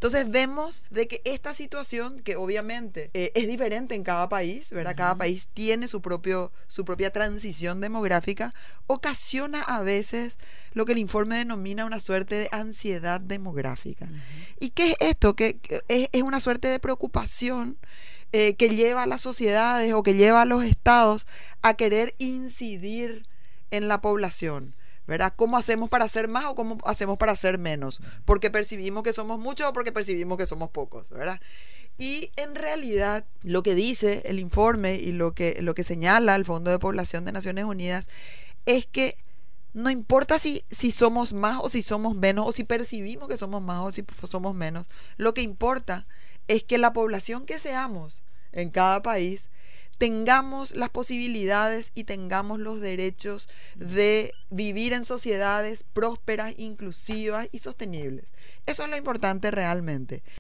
Entonces vemos de que esta situación, que obviamente es diferente en cada país, ¿verdad? Cada país tiene su propia transición demográfica, ocasiona a veces lo que el informe denomina una suerte de ansiedad demográfica. ¿Y qué es esto? Que es una suerte de preocupación que lleva a las sociedades o que lleva a los estados a querer incidir en la población, ¿verdad? ¿Cómo hacemos para hacer más o cómo hacemos para hacer menos? Porque percibimos que somos muchos o porque percibimos que somos pocos, ¿verdad? Y en realidad lo que dice el informe y lo que señala el Fondo de Población de Naciones Unidas es que no importa si somos más o si somos menos, o si percibimos que somos más o si somos menos, lo que importa es que la población que seamos en cada país tengamos las posibilidades y tengamos los derechos de vivir en sociedades prósperas, inclusivas y sostenibles. Eso es lo importante realmente.